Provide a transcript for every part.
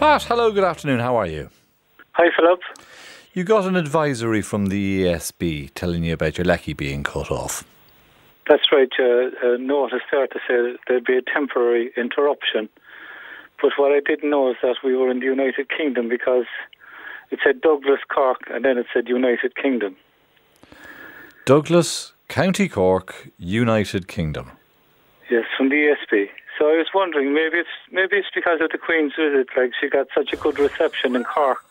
Pat, hello, good afternoon. How are you? Hi, Philip. You got an advisory from the ESB telling you about your lecky being cut off. That's right. A notice there to say there'd be a temporary interruption. But what I didn't know is that we were in the United Kingdom, because it said Douglas, Cork, and then it said United Kingdom. Douglas, County Cork, United Kingdom. Yes, from the ESB. So I was wondering, maybe it's because of the Queen's visit. Like, she got such a good reception in Cork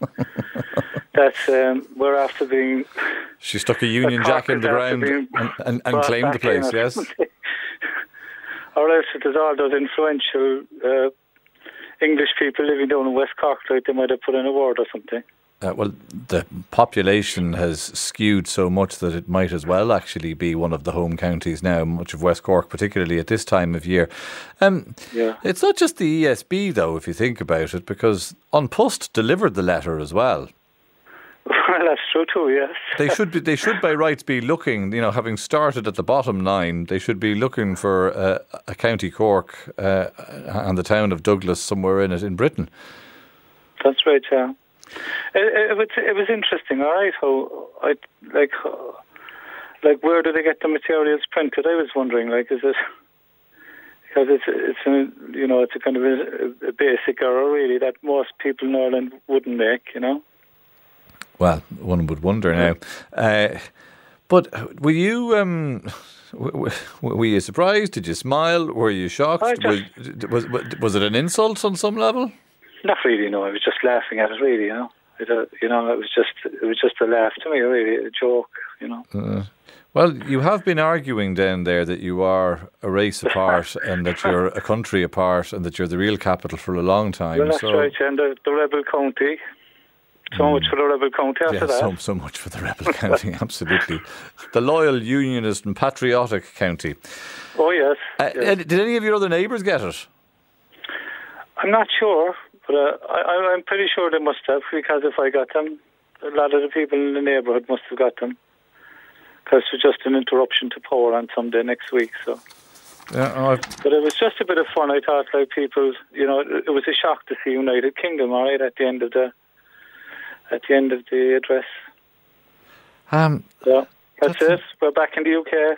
that we're after being. She stuck a Union Jack in the ground and claimed the place. Yes. Or else it was all those influential English people living down in West Cork, like they might have put in a word or something. Well, the population has skewed so much that it might as well actually be one of the home counties now, much of West Cork, particularly at this time of year. It's not just the ESB, though, if you think about it, because An Post delivered the letter as well. Well, that's true too, yes. They should by rights be looking, having started at the bottom line, they should be looking for a County Cork and the town of Douglas somewhere in it in Britain. That's right, yeah. It was interesting, all right. How where do they get the materials printed? I was wondering, is it because it's a kind of a basic error really that most people in Ireland wouldn't make, Well, one would wonder now. But were you were you surprised? Did you smile? Were you shocked? Was it an insult on some level? Not really, no. I was just laughing at it, really, It was just a laugh to me, really, a joke, Well, you have been arguing down there that you are a race apart and that you're a country apart and that you're the real capital for a long time. Well, that's right, and the rebel county. So much for the rebel county after that. So much for the rebel county, absolutely. The loyal, unionist and patriotic county. Oh, yes. Did any of your other neighbours get it? I'm not sure. But I'm pretty sure they must have, because if I got them, a lot of the people in the neighbourhood must have got them. Because it was just an interruption to power on Sunday next week. So, but it was just a bit of fun. I thought, people, it was a shock to see United Kingdom, all right, at the end of the address. So that's it. We're back in the UK.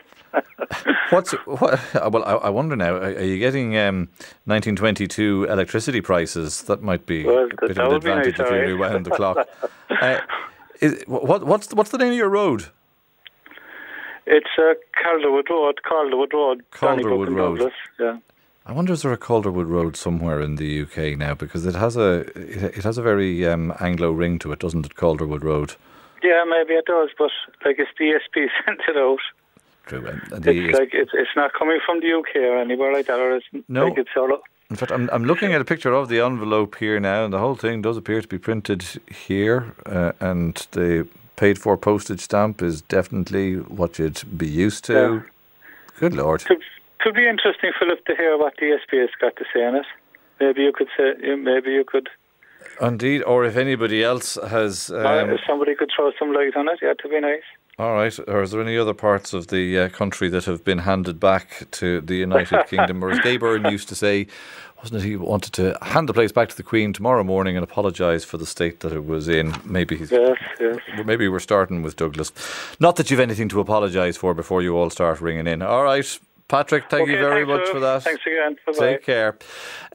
Well, I wonder now, are you getting 1922 electricity prices? That might be a bit of an advantage if you rewound the clock. What's the name of your road? It's Calderwood Road. Calderwood Road. Douglas, yeah. I wonder, is there a Calderwood Road somewhere in the UK now? Because it has a very Anglo ring to it, doesn't it, Calderwood Road? Yeah, maybe it does, but it's the ESB sent it out. True. It's not coming from the UK or anywhere like that, or it's it's all. In fact, I'm looking at a picture of the envelope here now, and the whole thing does appear to be printed here, and the paid-for postage stamp is definitely what you'd be used to. Yeah. Good Lord. Could be interesting, Philip, to hear what the ESB has got to say on it. Maybe you could. Indeed, or if anybody else has... if somebody could throw some light on it, that'd be nice. All right. Or is there any other parts of the country that have been handed back to the United Kingdom? Or as Gay Byrne used to say, wasn't it, he wanted to hand the place back to the Queen tomorrow morning and apologise for the state that it was in. Yes. Maybe we're starting with Douglas. Not that you've anything to apologise for before you all start ringing in. All right. Patrick, thank you very much for that. Thanks again. Bye-bye. Take care.